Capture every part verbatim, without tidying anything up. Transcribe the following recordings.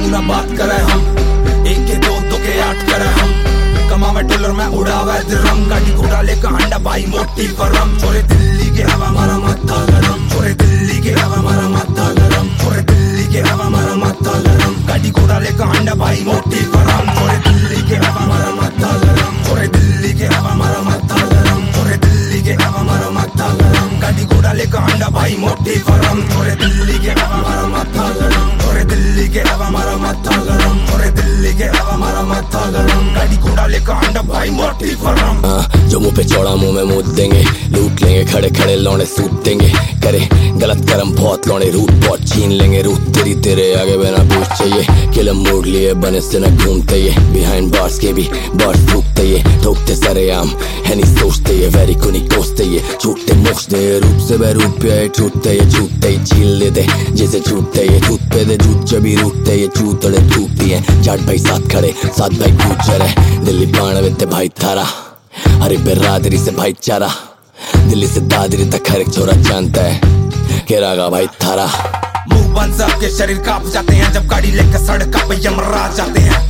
मुना बात करे हम, एक के दो दो के आठ करे हम, कमावे डॉलर में उड़ावे दिरहम, गाड़ी घोड़ा लेकर अंडा भाई मोटी फरम, छोरे दिल्ली के हवा मारा माथा गरम, छोरे दिल्ली के हवा मारा माथा गरम, छोरे दिल्ली के हवा मारा माथा गरम, गाड़ी घोड़ा लेकर अंडा भाई मोटी फरम, छोरे दिल्ली के हवा मारा माथा गरम, छोरे दिल्ली के हवा मारा माथा गरम, छोरे दिल्ली के हवा मारा माथा गरम, गाड़ी घोड़ा लेकर अंडा भाई मोटी फरम, छोरे दिल्ली के हवा मारा माथा गरम, छोरे दिल्ली के हवा मारा माथा गरम, छोरे दिल्ली के हवा मारा माथा गरम, गाड़ी घोड़ा लेकर अंडा भाई मोटी फरम। जो मुंह पे चौड़ा मुंह में मुद देंगे, लूट लेंगे खड़े खड़े लौड़े सूट देंगे, करे गलत कर्म बहुत लौड़े रूट बहुत छीन लेंगे, रूट तेरी तेरे आगे बिना पूछ चाहिए, किलम मोड़ लिए बने से न घूमते ये, बिहाइंड बार्स के भी बार्स ठोकते ये, ठोकते सरेआम है नहीं सोचते ये, वेरी को नहीं कोसते ये, छूटते मोचते रूप से वह रूप पे छूटते ये, छूटते ही छील लेते जैसे छूटते ये, छूट पे दे झूठ जब भी रूटते ये, चूतड़े टूटती है जाट भाई साथ खड़े साथ भाई गुजर है, दिल्ली बाण वित्ते भाई थारा, अरे बिरादरी से भाईचारा, दिल्ली से दादरी तक हर एक छोरा जानता है केरागा भाई थारा। मुंह बंद सबके शरीर कांप जाते हैं, जब गाड़ी लेकर सड़क पे यमराज जाते हैं,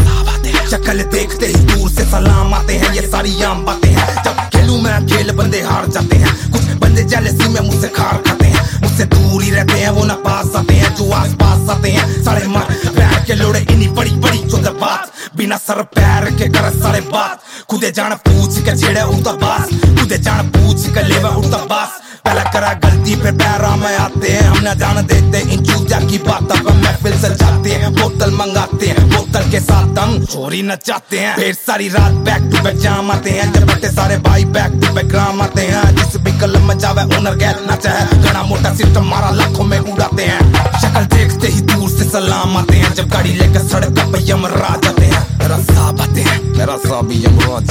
शक्ल देखते ही दूर से सलाम आते हैं, ये सारी आम बातें हैं, जब खेलूं मैं खेल बंदे हार जाते हैं, कुछ बंदे जेलसी में मुझसे खार खाते हैं, मुझसे दूर ही रहते हैं वो ना पास आते हैं, जो आस पास आते हैं सारे मार पैर के लोड़े इन्हीं बड़ी बड़ी चौदह बात, बिना सर पैर के कर सारे बात, खुदे जान पूछ के छेड़े उड़ता बास, खुदे जान पूछ के लेवा उड़ता बास, पहला करा गलती फिर पैरा में आते हैं, हम ना जान देते इन चूतिया की बात, अब हम महफिल सजाते हैं, बोतल मंगाते हैं, बोतल के साथ हम चोरी नचाते हैं, फिर सारी रात बैक टू बैक जाम आते हैं, जब बैठे सारे भाई बैक टू बैक ग्राम आते हैं, जिस भी कलम में जावे ओनर गैर नाचा है, घना मोटा सिस्टम मारा लाखों में उड़ाते हैं, शक्ल देखते ही दूर से सलाम आते हैं, जब गाड़ी लेकर सड़क पे यमराज आते हैं, मेरा साहब आते हैं, मेरा साहब यमराज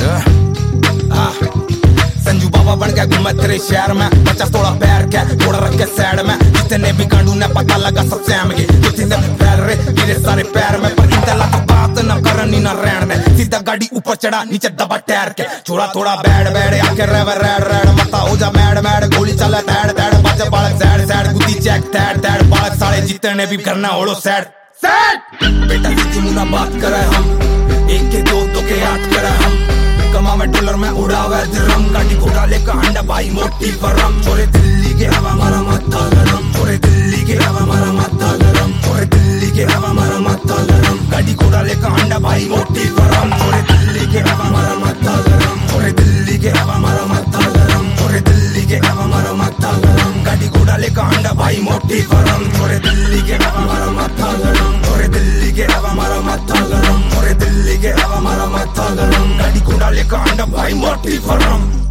है, संजू बाबा बन गया घूमे तेरे शहर में, बच्चा थोड़ा पैर के थोड़ा रख के साइड में, जितने भी गांडू ने पता लगा सब सैम के, जितने पैर रे गिरे सारे पैर में, पर इंतला तो बात न करनी ना रहने दे, सीधा गाड़ी ऊपर चढ़ा नीचे दबा टैर के, थोड़ा थोड़ा बैड बैड आके रेव रेड रेड मता हो जा मैड मैड, गोली चले तैड तैड बच्चे बालक सैड सैड गुद्दी चेक तैड तैड बालक साले जितने भी करना ओड़ो सैड सैड, बेटा सीधी मुना बात करे हम, एक के दो दो के आठ करे हम, कमावे डॉलर में उड़ावे दिरहम, गाड़ी घोड़ा लेकर अंडा भाई मोटी फरम, छोरे दिल्ली के हवा मारा माथा गरम, छोरे दिल्ली के हवा मारा माथा गरम, छोरे दिल्ली के हवा मारा माथा गरम, गाड़ी घोड़ा लेकर अंडा भाई मोटी फरम, छोरे दिल्ली के हवा मारा माथा गरम, छोरे दिल्ली के हवा मारा माथा गरम, छोरे दिल्ली के हवा मारा माथा गरम, गाड़ी घोड़ा लेकर अंडा भाई मोटी फरम, छोरे दिल्ली के हवा मारा माथा गरम, छोरे दिल्ली के हवा मारा माथा गरम, छोरे दिल्ली के हवा मारा माथा गरम, गाड़ी घोड़ा लेकर अंडा भाई मोटी फरम।